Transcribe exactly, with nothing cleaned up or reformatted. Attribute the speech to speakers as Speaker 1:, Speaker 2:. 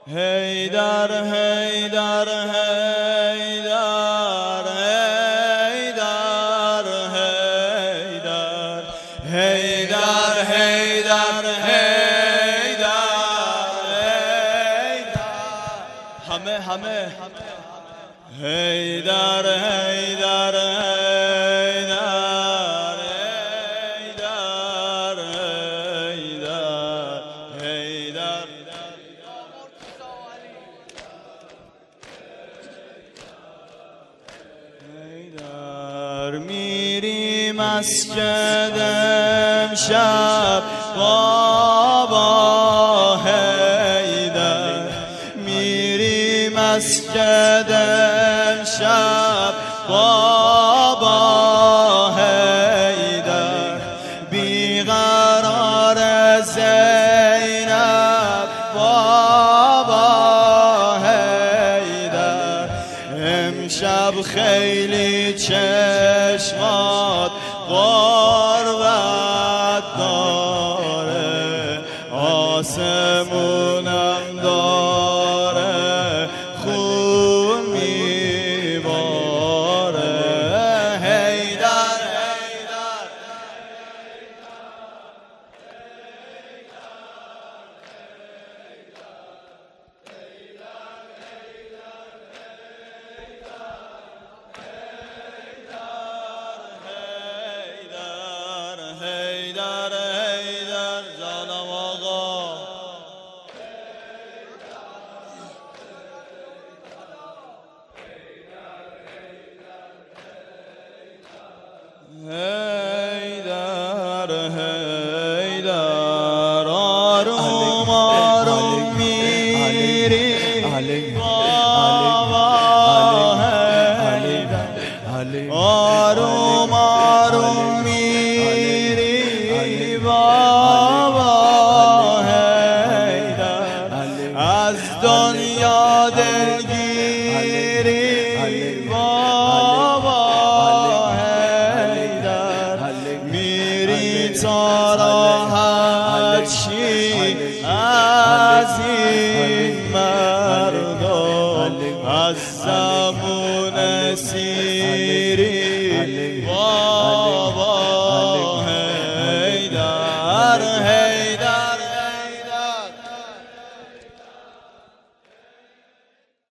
Speaker 1: هیدر هیدر هیدر هیدر هیدر هیدر هیدر هیدر همه همه هیدر هیدر هیدر هیدر هیدر هیدر میری مسجد امشب بابا هیدر میری مسجد امشب بابا هیدر بیقرار زینب بابا هیدر امشب خیلی چشمات غربت داره آسمونم داره خون میباره هیدر هیدر هیدر هیدر جانم آقا هیدر هیدر آروم آروم میری بابا هیدر آروم آروم میری بابا هیدر از دنیا دلگیری بابا هیدر میری تا راحت شی از این مردم از زبون سیری